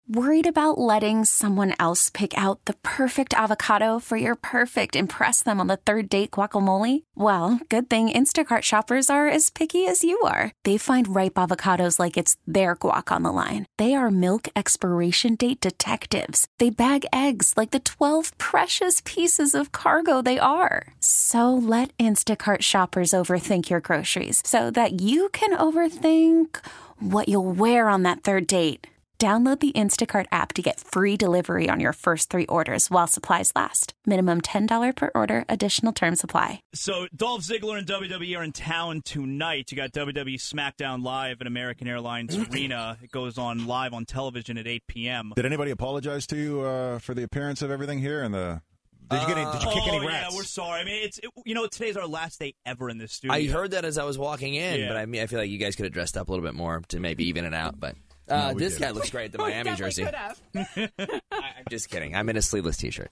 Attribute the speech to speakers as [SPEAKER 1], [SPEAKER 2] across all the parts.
[SPEAKER 1] Worried about letting someone else pick out the perfect avocado for your perfect impress them on the third date guacamole? Well, good thing Instacart shoppers are as picky as you are. They find ripe avocados like it's their guac on the line. They are milk expiration date detectives. They bag eggs like the 12 precious pieces of cargo they are. So let Instacart shoppers overthink your groceries so that you can overthink what you'll wear on that third date. Download the Instacart app to get free delivery on your first 3 orders while supplies last. Minimum $10 per order. Additional terms apply.
[SPEAKER 2] So Dolph Ziggler and WWE are in town tonight. You got WWE SmackDown Live at American Airlines Arena. It goes on live on television at 8 p.m.
[SPEAKER 3] Did anybody apologize to you for the appearance of everything here? And did you kick any rats?
[SPEAKER 2] Yeah, we're sorry. I mean, today's our last day ever in this studio.
[SPEAKER 4] I heard that as I was walking in,
[SPEAKER 2] Yeah.
[SPEAKER 4] but I feel like you guys could have dressed up a little bit more to maybe even it out, but... this guy looks great, the Miami jersey. I'm just kidding. I'm in a sleeveless T-shirt.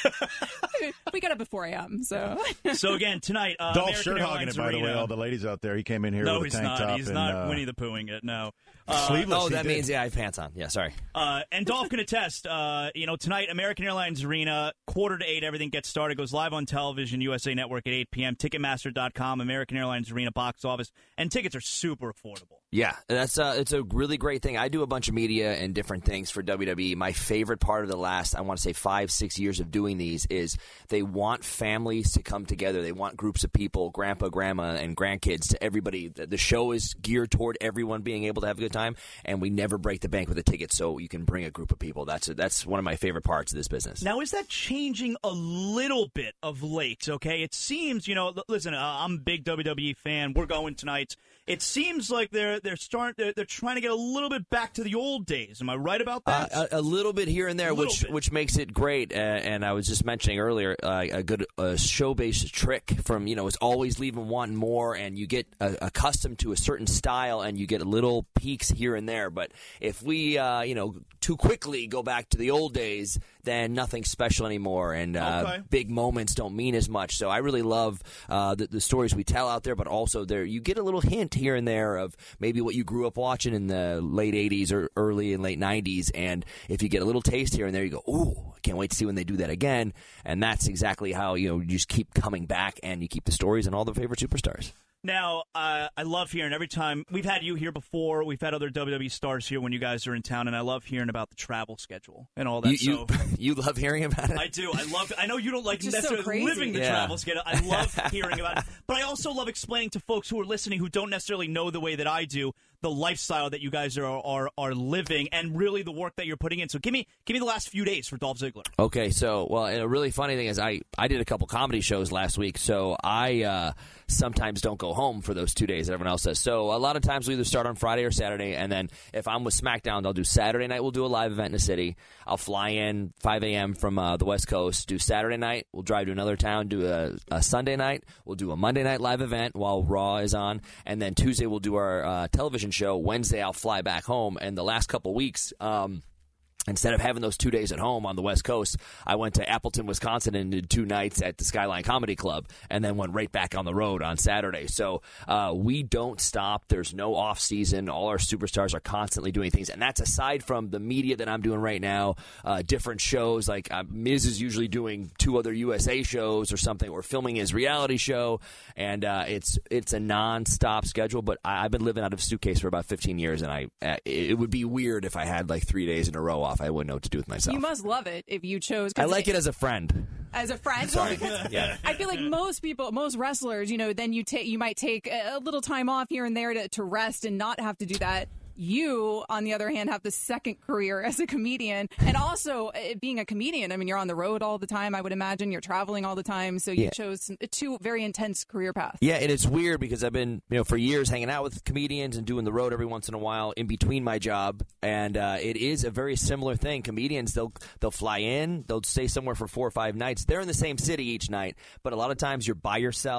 [SPEAKER 5] We got up before I am, so.
[SPEAKER 2] So again, tonight,
[SPEAKER 3] Dolph shirt hogging it, by the way, all the ladies out there. He came in here with a tank top.
[SPEAKER 2] No, he's not Winnie the Poohing it, no.
[SPEAKER 3] Sleeveless.
[SPEAKER 4] Oh, that means, I have pants on. Yeah, sorry.
[SPEAKER 2] And Dolph can attest, tonight, American Airlines Arena, 7:45, everything gets started. Goes live on television, USA Network at 8 p.m., Ticketmaster.com, American Airlines Arena box office, and tickets are super affordable.
[SPEAKER 4] Yeah, it's a really great thing. I do a bunch of media and different things for WWE. My favorite part of the last, I want to say 5-6 years of doing these is they want families to come together. They want groups of people, grandpa, grandma, and grandkids, to everybody. The show is geared toward everyone being able to have a good time, and we never break the bank with a ticket, so you can bring a group of people. That's one of my favorite parts of this business.
[SPEAKER 2] Now, is that changing a little bit of late, okay? It seems, listen, I'm a big WWE fan. We're going tonight. It seems like they're trying to get a little bit back to the old days. Am I right about that?
[SPEAKER 4] A little bit here and there, which makes it great. And I was just mentioning earlier, a good show-based trick from is always leaving wanting more, and you get accustomed to a certain style, and you get little peaks here and there. But if we too quickly go back to the old days, then nothing's special anymore, and big moments don't mean as much. So I really love the stories we tell out there, but also you get a little hint here and there of maybe what you grew up watching in the late 80s or early and late 90s, and if you get a little taste here and there, you go, ooh, I can't wait to see when they do that again. And that's exactly how you just keep coming back, and you keep the stories and all the favorite superstars.
[SPEAKER 2] Now, I love hearing every time. We've had you here before. We've had other WWE stars here when you guys are in town, and I love hearing about the travel schedule and all that.
[SPEAKER 4] You love hearing about it?
[SPEAKER 2] I do. I know you don't like
[SPEAKER 5] It's just
[SPEAKER 2] necessarily
[SPEAKER 5] so
[SPEAKER 2] living the travel schedule. I love hearing about it. But I also love explaining to folks who are listening who don't necessarily know the way that I do the lifestyle that you guys are living, and really the work that you're putting in. So give me the last few days for Dolph Ziggler.
[SPEAKER 4] Okay, so a really funny thing is I did a couple comedy shows last week, so I sometimes don't go home for those 2 days that everyone else does. So a lot of times we either start on Friday or Saturday, and then if I'm with SmackDown, I'll do Saturday night. We'll do a live event in the city. I'll fly in 5 a.m. from the West Coast, do Saturday night. We'll drive to another town, do a Sunday night. We'll do a Monday night live event while Raw is on, and then Tuesday we'll do our television show. Wednesday I'll fly back home, and the last couple weeks instead of having those 2 days at home on the West Coast, I went to Appleton, Wisconsin, and did 2 nights at the Skyline Comedy Club, and then went right back on the road on Saturday. So we don't stop. There's no off season. All our superstars are constantly doing things, and that's aside from the media that I'm doing right now, different shows. Like Miz is usually doing 2 other USA shows or something, or filming his reality show, and it's a nonstop schedule. But I've been living out of a suitcase for about 15 years, and it would be weird if I had like 3 days in a row off. I wouldn't know what to do with myself.
[SPEAKER 5] You must love it if you chose.
[SPEAKER 4] I like it as a friend.
[SPEAKER 5] As a friend?
[SPEAKER 4] Sorry.
[SPEAKER 5] Well,
[SPEAKER 4] yeah.
[SPEAKER 5] I feel like most wrestlers, then you might take a little time off here and there to rest and not have to do that. You, on the other hand, have the second career as a comedian. And also, being a comedian, I mean, you're on the road all the time, I would imagine. You're traveling all the time. So you chose 2 very intense career paths.
[SPEAKER 4] Yeah, and it's weird because I've been, for years hanging out with comedians and doing the road every once in a while in between my job. And it is a very similar thing. Comedians, they'll fly in, they'll stay somewhere for 4 or 5 nights. They're in the same city each night. But a lot of times you're by yourself.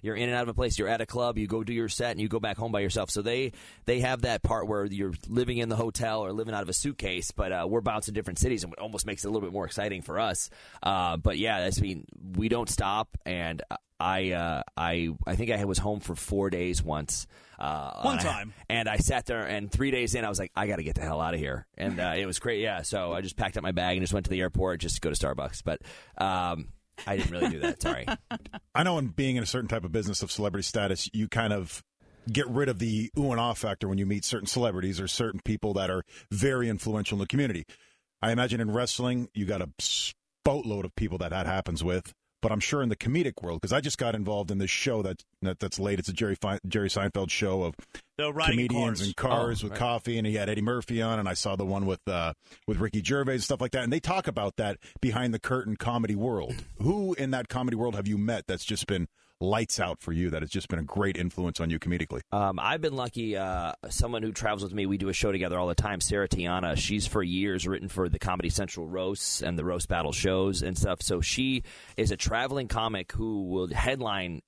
[SPEAKER 4] You're in and out of a place. You're at a club. You go do your set, and you go back home by yourself. So they have that part where you're living in the hotel or living out of a suitcase, but we're bouncing different cities, and it almost makes it a little bit more exciting for us. But yeah, we don't stop, and I think I was home for 4 days once.
[SPEAKER 2] One time.
[SPEAKER 4] And I sat there, and 3 days in, I was like, I got to get the hell out of here. And it was great, yeah. So I just packed up my bag and just went to the airport just to go to Starbucks. But I didn't really do that, sorry.
[SPEAKER 3] I know in being in a certain type of business of celebrity status, you kind of get rid of the ooh and ah factor when you meet certain celebrities or certain people that are very influential in the community. I imagine in wrestling, you got a boatload of people that happens with. But I'm sure in the comedic world, because I just got involved in this show that's late. It's a Jerry Seinfeld show of comedians and cars with coffee, and he had Eddie Murphy on, and I saw the one with Ricky Gervais and stuff like that. And they talk about that behind the curtain comedy world. Who in that comedy world have you met that's just been lights out for you, that has just been a great influence on you comedically?
[SPEAKER 4] I've been lucky. Someone who travels with me, we do a show together all the time, Sarah Tiana. She's for years written for the Comedy Central roasts and the roast battle shows and stuff. So she is a traveling comic who will headline.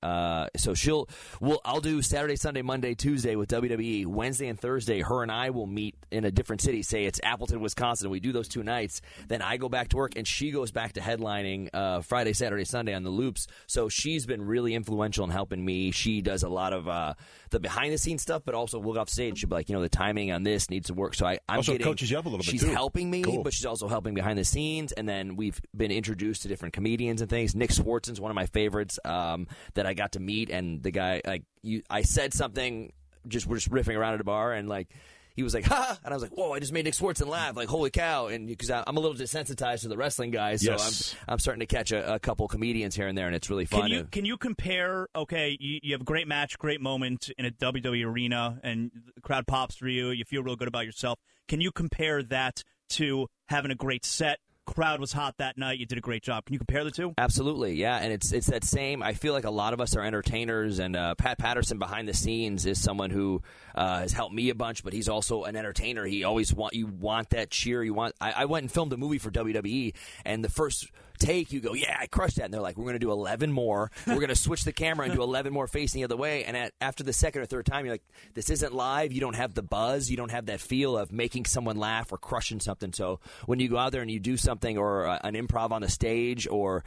[SPEAKER 4] So I'll do Saturday, Sunday, Monday, Tuesday with WWE. Wednesday and Thursday, her and I will meet in a different city. Say it's Appleton, Wisconsin. We do those 2 nights. Then I go back to work, and she goes back to headlining Friday, Saturday, Sunday on the loops. So she's been really influential in helping me. She does a lot of the behind-the-scenes stuff, but also we'll go off stage. She'll be like, the timing on this needs to work. So I'm
[SPEAKER 3] also coaches you up a little bit,
[SPEAKER 4] she's
[SPEAKER 3] too.
[SPEAKER 4] helping me,
[SPEAKER 3] cool.
[SPEAKER 4] But she's also helping behind the scenes. And then we've been introduced to different comedians and things. Nick Swartzen's one of my favorites that I got to meet. And the guy, I said something, we're just riffing around at a bar, and he was like, ha! And I was like, whoa, I just made Nick Swartzen laugh. Like, holy cow. And because I'm a little desensitized to the wrestling guys, so
[SPEAKER 3] yes.
[SPEAKER 4] I'm starting to catch a couple comedians here and there, and it's really fun.
[SPEAKER 2] Can you compare, okay, you have a great match, great moment in a WWE arena, and the crowd pops for you, you feel real good about yourself. Can you compare that to having a great set? Crowd was hot that night. You did a great job. Can you compare the two?
[SPEAKER 4] Absolutely, yeah. And it's that same. I feel like a lot of us are entertainers, and Pat Patterson behind the scenes is someone who has helped me a bunch, but he's also an entertainer. He always want that cheer. I went and filmed a movie for WWE, and the first take, you go, yeah, I crushed that. And they're like, we're going to do 11 more. We're going to switch the camera and do 11 more facing the other way. And after the second or third time, you're like, this isn't live. You don't have the buzz. You don't have that feel of making someone laugh or crushing something. So when you go out there and you do something or an improv on the stage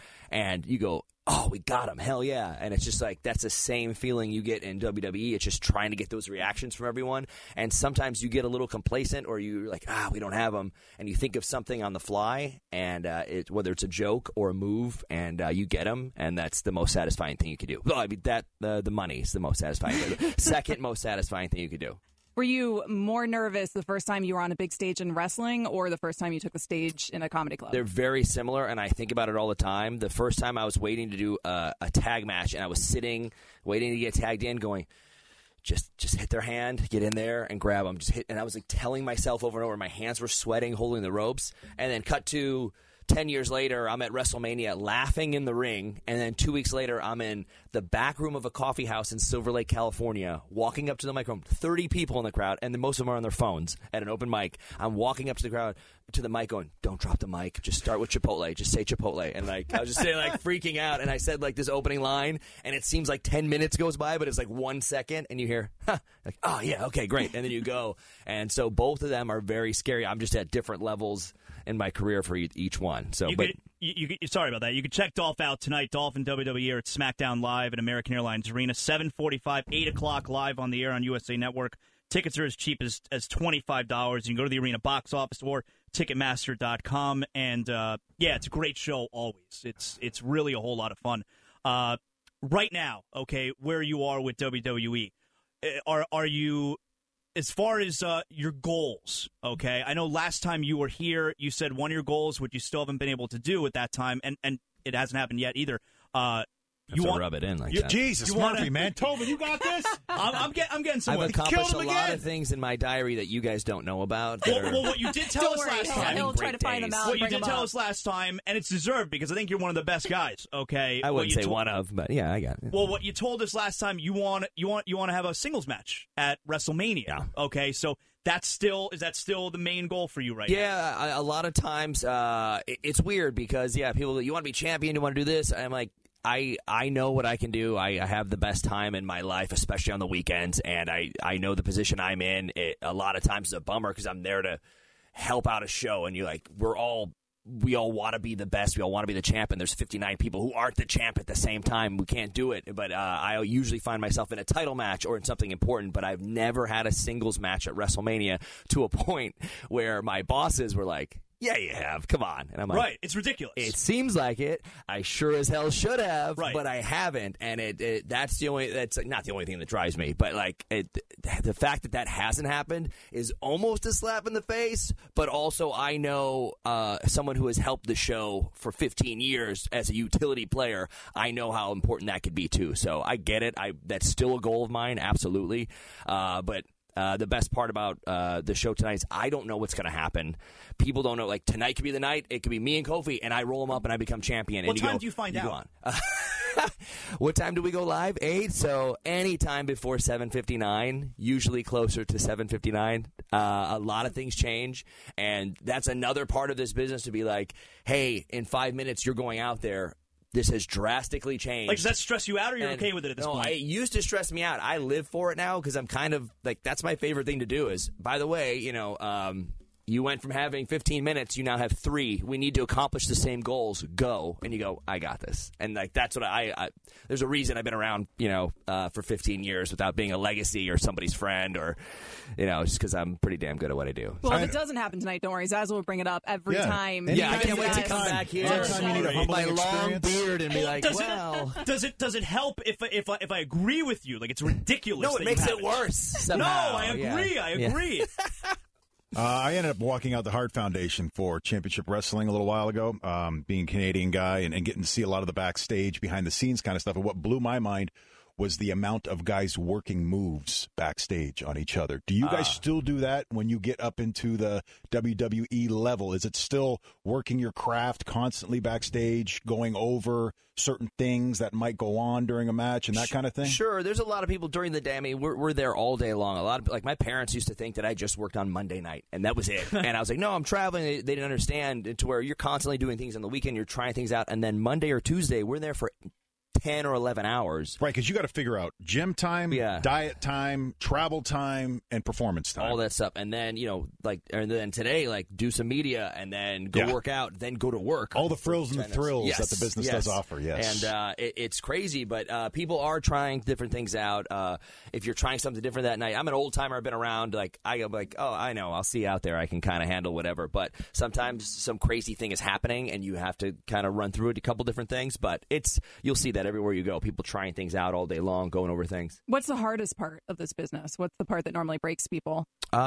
[SPEAKER 4] and you go, oh, we got him, hell yeah. And it's just like, that's the same feeling you get in WWE. It's just trying to get those reactions from everyone. And sometimes you get a little complacent, or you're like, we don't have them. And you think of something on the fly, and whether it's a joke or a move, and you get them, and that's the most satisfying thing you can do. Well, I mean, the money is the most satisfying thing. Second most satisfying thing you could do.
[SPEAKER 5] Were you more nervous the first time you were on a big stage in wrestling, or the first time you took the stage in a comedy club?
[SPEAKER 4] They're very similar, and I think about it all the time. The first time I was waiting to do a tag match, and I was sitting, waiting to get tagged in, going, just hit their hand, get in there, and grab them. And I was like telling myself over and over, my hands were sweating, holding the ropes, and then cut to 10 years later, I'm at WrestleMania laughing in the ring, and then 2 weeks later, I'm in the back room of a coffee house in Silver Lake, California, walking up to the microphone, 30 people in the crowd, and then most of them are on their phones at an open mic. I'm walking up to the crowd, to the mic going, don't drop the mic, just start with Chipotle, just say Chipotle. And I was just saying, freaking out, and I said this opening line, and it seems like 10 minutes goes by, but it's 1 second, and you hear, oh yeah, okay, great, and then you go. And so both of them are very scary. I'm just at different levels in my career for each one. So,
[SPEAKER 2] sorry about that. You can check Dolph out tonight. Dolph and WWE are at SmackDown Live at American Airlines Arena, 7:45, 8 o'clock live on the air on USA Network. Tickets are as cheap as $25. You can go to the arena box office or Ticketmaster.com. And, it's a great show always. It's really a whole lot of fun. Right now, okay, where you are with WWE, are you... As far as your goals, okay, I know last time you were here, you said one of your goals, which you still haven't been able to do at that time, and it hasn't happened yet either.
[SPEAKER 4] You want to rub it in like that.
[SPEAKER 3] Jesus, Murphy, man. Tobin, you got this?
[SPEAKER 2] I'm getting somewhere.
[SPEAKER 4] I've accomplished a lot of things in my diary that you guys don't know about.
[SPEAKER 2] Well, what you did tell us last time.
[SPEAKER 5] He'll try to find them out.
[SPEAKER 2] What you did tell us last time, and it's deserved because I think you're one of the best guys. Okay,
[SPEAKER 4] I wouldn't say one of, but yeah, I got it.
[SPEAKER 2] Well, what you told us last time, you want to have a singles match at WrestleMania.
[SPEAKER 4] Yeah.
[SPEAKER 2] Okay, so. Is that still the main goal for you right now?
[SPEAKER 4] Yeah, a lot of times it's weird because people, you want to be champion, you want to do this. I'm like, I know what I can do. I have the best time in my life, especially on the weekends, and I know the position I'm in. A lot of times is a bummer because I'm there to help out a show, and you're like, we all want to be the best. We all want to be the champ, and there's 59 people who aren't the champ at the same time. We can't do it. But I usually find myself in a title match or in something important, but I've never had a singles match at WrestleMania to a point where my bosses were like, yeah, you have. Come on. And I'm like,
[SPEAKER 2] right. It's ridiculous.
[SPEAKER 4] It seems like it. I sure as hell should have,
[SPEAKER 2] right.
[SPEAKER 4] But I haven't. And that's not the only thing that drives me. But like the fact that hasn't happened is almost a slap in the face. But also, I know someone who has helped the show for 15 years as a utility player. I know how important that could be too. So I get it. That's still a goal of mine, absolutely. But the best part about the show tonight is I don't know what's going to happen. People don't know. Like, tonight could be the night. It could be me and Kofi, and I roll them up, and I become champion.
[SPEAKER 2] What time do you find out?
[SPEAKER 4] What time do we go live? 8. So any time before 7:59, usually closer to 7:59. A lot of things change, and that's another part of this business to be like, hey, in 5 minutes, you're going out there. This has drastically changed.
[SPEAKER 2] Like, does that stress you out, or you're okay with it at this point?
[SPEAKER 4] No, it used to stress me out. I live for it now because I'm kind of like, that's my favorite thing to do is, by the way, you went from having 15 minutes, you now have 3. We need to accomplish the same goals. Go. And you go, I got this. And like, that's what I there's a reason I've been around, for 15 years without being a legacy or somebody's friend or, just because I'm pretty damn good at what I do.
[SPEAKER 5] Well, if it doesn't happen tonight, don't worry. Zaz will bring it up every time.
[SPEAKER 4] Yeah, I can't wait to come back here with my long beard and be like,
[SPEAKER 2] Does it help if I agree with you? Like, it's ridiculous.
[SPEAKER 4] No, it makes it worse somehow.
[SPEAKER 2] No, I agree.
[SPEAKER 4] Yeah.
[SPEAKER 2] I agree.
[SPEAKER 3] I ended up walking out the Hart Foundation for Championship Wrestling a little while ago, being a Canadian guy and getting to see a lot of the backstage, behind-the-scenes kind of stuff. And what blew my mind was the amount of guys working moves backstage on each other. Do you guys still do that when you get up into the WWE level? Is it still working your craft constantly backstage, going over certain things that might go on during a match and that kind of thing?
[SPEAKER 4] Sure. There's a lot of people during the day. I mean, we're there all day long. A lot of, like, my parents used to think that I just worked on Monday night, and that was it. And I was like, no, I'm traveling. They didn't understand to where you're constantly doing things on the weekend. You're trying things out. And then Monday or Tuesday, we're there for 10 or 11 hours.
[SPEAKER 3] Right, because you got to figure out gym time, diet time, travel time, and performance time.
[SPEAKER 4] All that stuff. And then, and then today, do some media and then go work out, then go to work.
[SPEAKER 3] All the frills and the thrills that the business does offer, yes.
[SPEAKER 4] And it's crazy, but people are trying different things out. If you're trying something different that night, I'm an old timer. I've been around. I go oh, I know. I'll see you out there. I can kind of handle whatever. But sometimes some crazy thing is happening, and you have to kind of run through it, a couple different things. But you'll see that everywhere you go, people trying things out all day long, going over things.
[SPEAKER 5] What's the hardest part of this business? What's the part that normally breaks people?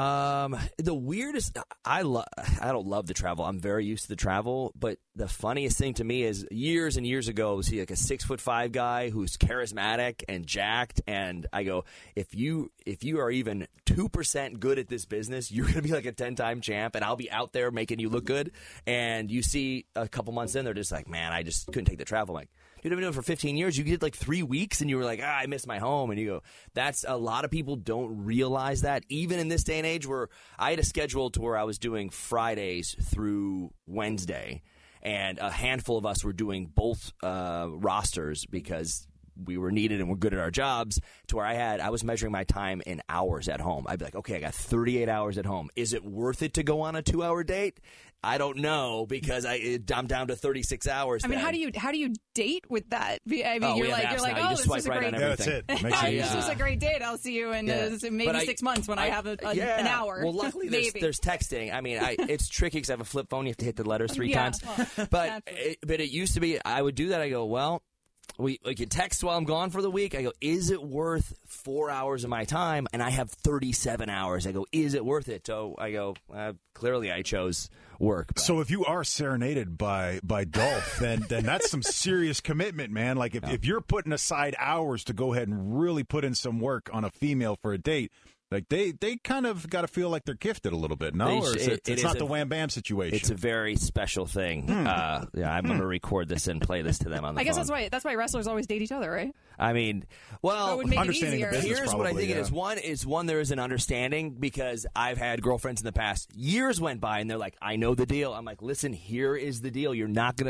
[SPEAKER 4] The weirdest, I don't love the travel. I'm very used to the travel, but the funniest thing to me is years and years ago, was he like a 6'5" guy who's charismatic and jacked, and I go, if you are even 2% good at this business, you're gonna be like a 10-time champ, and I'll be out there making you look good. And you see a couple months in, they're just like, man, I just couldn't take the travel. I'm like, dude, I've been doing it for 15 years. You did 3 weeks, and you were like, I miss my home. And you go, that's a lot of people don't realize that. Even in this day and age where I had a schedule to where I was doing Fridays through Wednesday, and a handful of us were doing both rosters because we were needed and we're good at our jobs, to where I was measuring my time in hours at home. I'd be like, okay, I got 38 hours at home. Is it worth it to go on a 2-hour date? I don't know, because I'm down to 36 hours.
[SPEAKER 5] I mean, how do you date with that? I mean, you're like, oh, this is a great.
[SPEAKER 3] That's it.
[SPEAKER 5] This is a great date. I'll see you in maybe 6 months when I have an hour.
[SPEAKER 4] Well, luckily there's texting. I mean, it's tricky because I have a flip phone. You have to hit the letters 3 times. Well, but it used to be I would do that. I go, well, we can text while I'm gone for the week. I go, is it worth 4 hours of my time? And I have 37 hours. I go, is it worth it? So I go, clearly I chose work. But.
[SPEAKER 3] So if you are serenaded by Dolph, then that's some serious commitment, man. Like if you're putting aside hours to go ahead and really put in some work on a female for a date, like they kind of got to feel like they're gifted a little bit, no? Or it's not the wham bam situation.
[SPEAKER 4] It's a very special thing. I'm going to record this and play this to them on the phone.
[SPEAKER 5] I guess that's why wrestlers always date each other, right?
[SPEAKER 4] I mean, well,
[SPEAKER 5] it would make
[SPEAKER 3] understanding
[SPEAKER 5] it
[SPEAKER 3] the business.
[SPEAKER 4] Here's
[SPEAKER 3] probably,
[SPEAKER 4] what I think it is. One, there is an understanding, because I've had girlfriends in the past. Years went by, and they're like, I know the deal. I'm like, listen, here is the deal. You're not going to,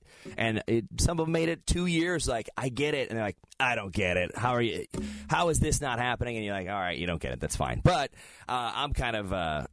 [SPEAKER 4] And some of them made it 2 years. Like, I get it. And they're like, I don't get it. How is this not happening? And you're like, all right, you don't get it. That's fine. But I'm kind of,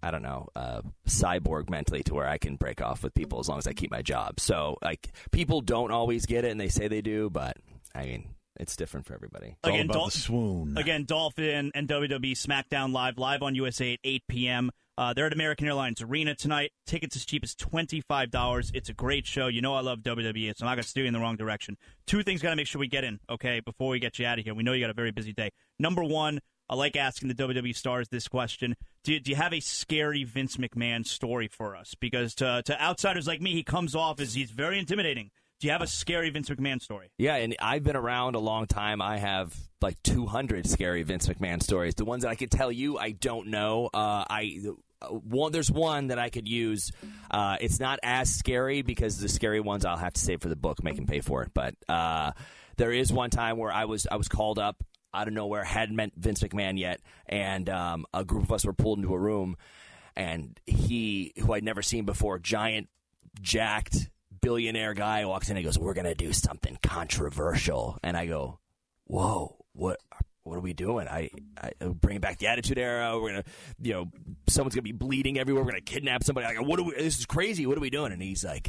[SPEAKER 4] cyborg mentally to where I can break off with people as long as I keep my job. So, like, people don't always get it, and they say they do, but, I mean, it's different for everybody.
[SPEAKER 3] It's all about the swoon.
[SPEAKER 2] Again, Dolphin and WWE SmackDown live on USA at 8 p.m. They're at American Airlines Arena tonight. Tickets as cheap as $25. It's a great show. You know I love WWE, so I'm not going to steer you in the wrong direction. Two things got to make sure we get in, okay, before we get you out of here. We know you got a very busy day. Number one, I like asking the WWE stars this question. Do you have a scary Vince McMahon story for us? Because to outsiders like me, he comes off as he's very intimidating. Do you have a scary Vince McMahon story? Yeah, and I've been around a long time. I have like 200 scary Vince McMahon stories. The ones that I could tell you, I don't know. There's one that I could use. It's not as scary because the scary ones I'll have to save for the book, make him pay for it. But there is one time where I was called up out of nowhere, hadn't met Vince McMahon yet, and a group of us were pulled into a room, and he, who I'd never seen before, giant, jacked, billionaire guy walks in and goes, "We're going to do something controversial." And I go, "Whoa, what are we doing?" I bring back the Attitude Era. We're going to, someone's going to be bleeding everywhere. We're going to kidnap somebody. I go, this is crazy. What are we doing? And he's like,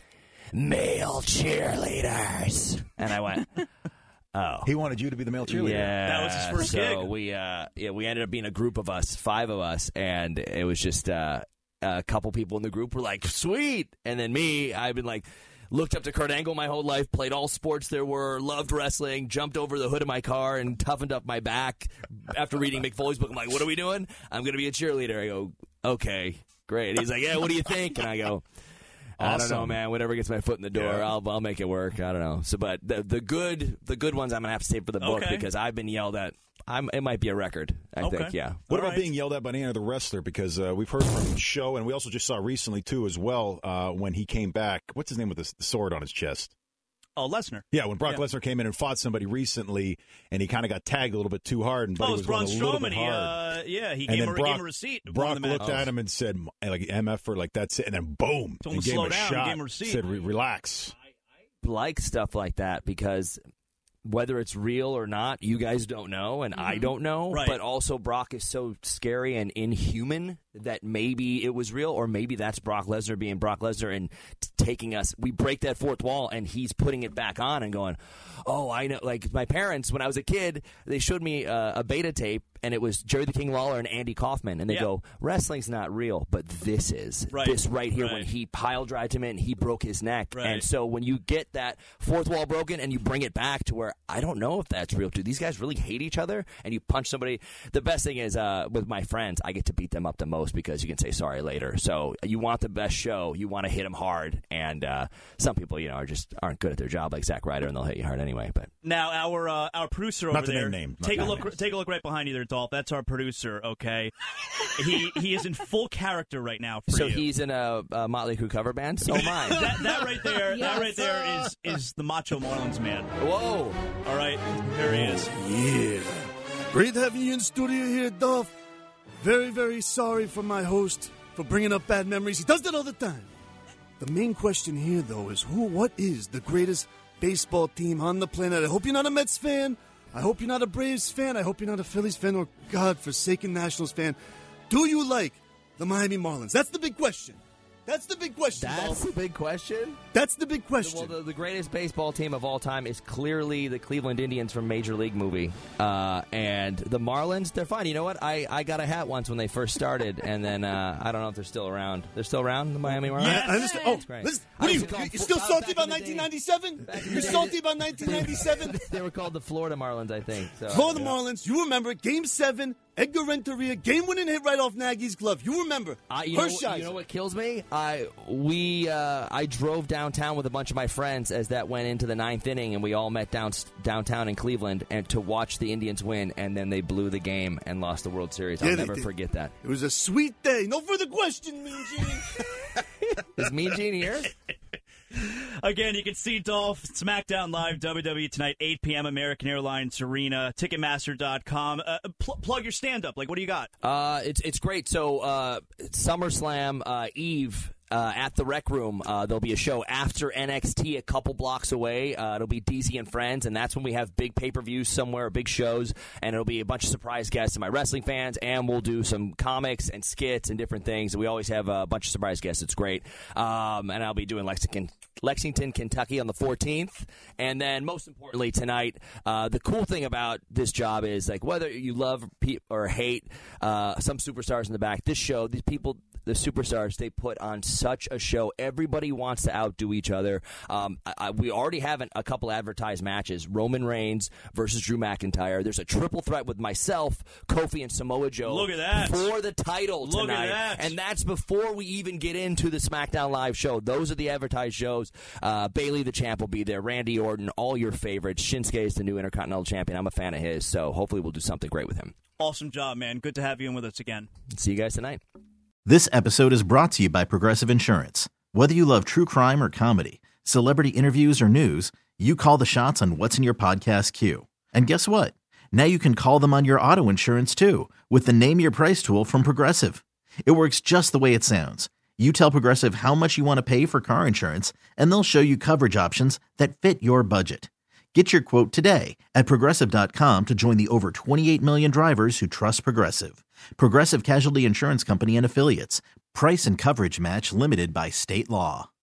[SPEAKER 2] "Male cheerleaders." And I went, oh.
[SPEAKER 3] He wanted you to be the male cheerleader.
[SPEAKER 2] Yeah. That was his first gig.
[SPEAKER 4] So we ended up being a group of us, 5 of us, and it was just a couple people in the group were like, sweet. And then me, I've been like, looked up to Kurt Angle my whole life, played all sports there were, loved wrestling, jumped over the hood of my car and toughened up my back after reading Mick Foley's book. I'm like, what are we doing? I'm going to be a cheerleader. I go, okay, great. And he's like, yeah, what do you think? And I go, I don't know, man. Whatever gets my foot in the door, yeah. I'll make it work. I don't know. So, but the good ones I'm going to have to save for the book because I've been yelled at. It might be a record, I think, yeah.
[SPEAKER 3] What about being yelled at by any other wrestler? Because we've heard from Show, and we also just saw recently, too, as well, when he came back. What's his name with the sword on his chest? Oh, Lesnar. Yeah, when Brock Lesnar came in and fought somebody recently, and he kind of got tagged a little bit too hard, and Buddy was going a little bit hard.
[SPEAKER 2] He gave him a receipt.
[SPEAKER 3] Brock looked at him and said, like, MF, or like, that's it, and then boom,
[SPEAKER 2] and gave him a shot. Gave him a receipt.
[SPEAKER 3] Said, relax.
[SPEAKER 4] I like stuff like that because whether it's real or not, you guys don't know, and I don't know.
[SPEAKER 2] Right.
[SPEAKER 4] But also, Brock is so scary and inhuman that maybe it was real, or maybe that's Brock Lesnar being Brock Lesnar and taking us. We break that fourth wall, and he's putting it back on and going, oh, I know. Like my parents, when I was a kid, they showed me a beta tape, and it was Jerry the King Lawler and Andy Kaufman, and they go, wrestling's not real, but this is.
[SPEAKER 2] Right.
[SPEAKER 4] This right here, when he pile drived him in, he broke his neck. Right. And so when you get that fourth wall broken and you bring it back to where I don't know if that's real. Do these guys really hate each other? And you punch somebody. The best thing is with my friends, I get to beat them up the most because you can say sorry later. So you want the best show. You want to hit them hard. And some people, aren't good at their job, like Zack Ryder, and they'll hit you hard anyway. But
[SPEAKER 2] now our producer over there.
[SPEAKER 3] Name.
[SPEAKER 2] Take a look right behind you there, Dolph. That's our producer. Okay, he is in full character right now.
[SPEAKER 4] So he's in a Motley Crue cover band. So am I.
[SPEAKER 2] that right there. Yes. That right there is the Macho Marlins man.
[SPEAKER 4] Whoa!
[SPEAKER 2] All right, there he is.
[SPEAKER 6] Yeah, great having you in studio here, Dolph. Very, very sorry for my host for bringing up bad memories. He does that all the time. The main question here, though, is what is the greatest baseball team on the planet? I hope you're not a Mets fan. I hope you're not a Braves fan. I hope you're not a Phillies fan or, God-forsaken Nationals fan. Do you like the Miami Marlins? That's the big question. That's the big question.
[SPEAKER 4] That's the big question?
[SPEAKER 6] That's the big question.
[SPEAKER 4] Well, the greatest baseball team of all time is clearly the Cleveland Indians from Major League Movie. And the Marlins, they're fine. You know what? I got a hat once when they first started, and then I don't know if they're still around. They're still around, the Miami Marlins?
[SPEAKER 6] Yeah, I understand. Oh,
[SPEAKER 4] great.
[SPEAKER 6] Listen, what are you still salty about 1997? You're salty about 1997?
[SPEAKER 4] They were called the Florida Marlins, I think. So,
[SPEAKER 6] Florida Marlins. You remember Game 7, Edgar Renteria, game-winning hit right off Nagy's glove. You remember.
[SPEAKER 4] You know what kills me? I drove downtown with a bunch of my friends as that went into the 9th inning, and we all met downtown in Cleveland and to watch the Indians win, and then they blew the game and lost the World Series. I'll never forget that.
[SPEAKER 6] It was a sweet day. No further question, Mean Gene.
[SPEAKER 4] Is Mean Gene here?
[SPEAKER 2] Again, you can see Dolph SmackDown Live, WWE tonight, 8 p.m. American Airlines Arena, Ticketmaster.com. Plug your stand-up. Like, what do you got?
[SPEAKER 4] It's great. So SummerSlam Eve, at the Rec Room. There'll be a show after NXT a couple blocks away. It'll be DZ and Friends, and that's when we have big pay-per-views somewhere, big shows, and it'll be a bunch of surprise guests and my wrestling fans, and we'll do some comics and skits and different things. We always have a bunch of surprise guests. It's great. And I'll be doing Lexington, Kentucky on the 14th. And then most importantly tonight, the cool thing about this job is, like, whether you love or hate some superstars in the back, this show, these people, the superstars, they put on such a show. Everybody wants to outdo each other. We already have a couple advertised matches. Roman Reigns versus Drew McIntyre. There's a triple threat with myself, Kofi, and Samoa Joe.
[SPEAKER 2] Look at that.
[SPEAKER 4] For the title tonight.
[SPEAKER 2] Look at that.
[SPEAKER 4] And that's before we even get into the SmackDown Live show. Those are the advertised shows. Bayley the champ will be there. Randy Orton, all your favorites. Shinsuke is the new Intercontinental Champion. I'm a fan of his, so hopefully we'll do something great with him.
[SPEAKER 2] Awesome job, man. Good to have you in with us again.
[SPEAKER 4] See you guys tonight.
[SPEAKER 7] This episode is brought to you by Progressive Insurance. Whether you love true crime or comedy, celebrity interviews or news, you call the shots on what's in your podcast queue. And guess what? Now you can call them on your auto insurance too with the Name Your Price tool from Progressive. It works just the way it sounds. You tell Progressive how much you want to pay for car insurance, and they'll show you coverage options that fit your budget. Get your quote today at Progressive.com to join the over 28 million drivers who trust Progressive. Progressive Casualty Insurance Company and Affiliates. Price and coverage match limited by state law.